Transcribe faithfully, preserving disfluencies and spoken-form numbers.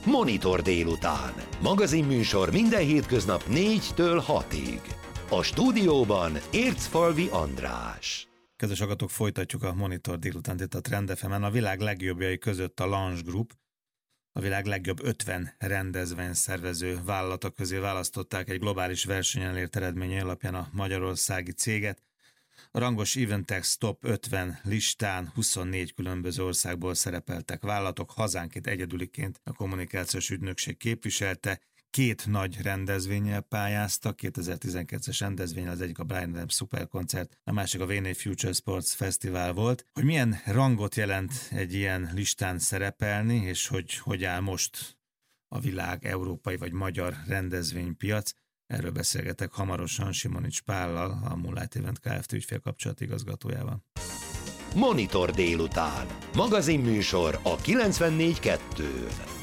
Monitor délután. Magazinműsor minden hétköznap négytől hatig. A stúdióban Ércfalvi András. Kedves hallgatók, folytatjuk a Monitor délután itt a Trend ef emen. A világ legjobbjai között a Lunch Group, a világ legjobb ötven rendezvényszervező vállalata közé választották egy globális versenyen elért eredménye alapján a magyarországi céget. A rangos Eventex Top ötven listán huszonnégy különböző országból szerepeltek vállalatok, hazánként egyedüliként a kommunikációs ügynökség képviselte. Két nagy rendezvénnyel pályáztak, kétezer-tizenkettes rendezvény, az egyik a Bryan Adams Superkoncert, a másik a vé négy Future Sports Fesztivál volt. Hogy milyen rangot jelent egy ilyen listán szerepelni, és hogy hogy áll most a világ, európai vagy magyar rendezvénypiac, erről beszélgetek hamarosan Simonics Pállal, a Moonlight Event Kft. Ügyfélkapcsolati igazgatójával. Monitor délután. Magazinműsor a kilencvennégy kettőn.